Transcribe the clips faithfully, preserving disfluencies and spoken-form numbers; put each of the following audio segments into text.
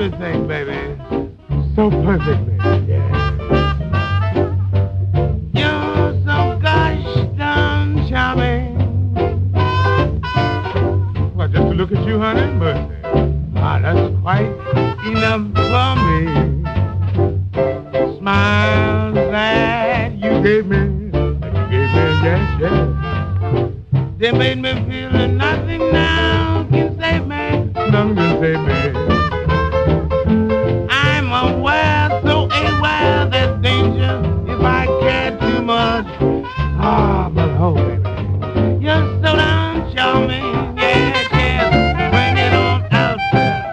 everything, baby. So perfectly, yeah. You're so gosh darn charming. Well, just to look at you, honey, mercy. Ah, that's quite enough for me. Smiles that you gave me, that you gave me, yes, yes. They made me feel that nothing now can save me, nothing can save me. I'm aware, so aware there's danger if I care too much. Ah, but oh, baby, you're so damn charming, yes, yes. Bring it on out there.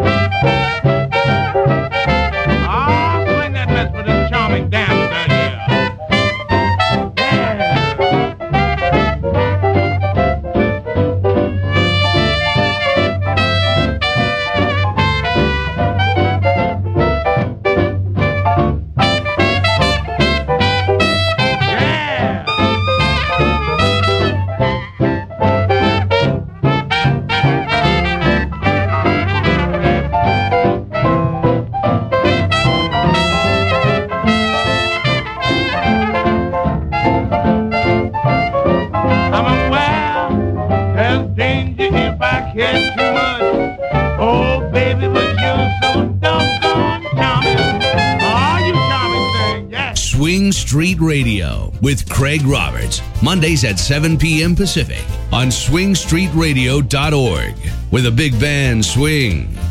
Ah, swing that mess with this charming dancer here. Swing Street Radio with Craig Roberts, Mondays at seven p.m. Pacific on swing street radio dot org, where the big band swing.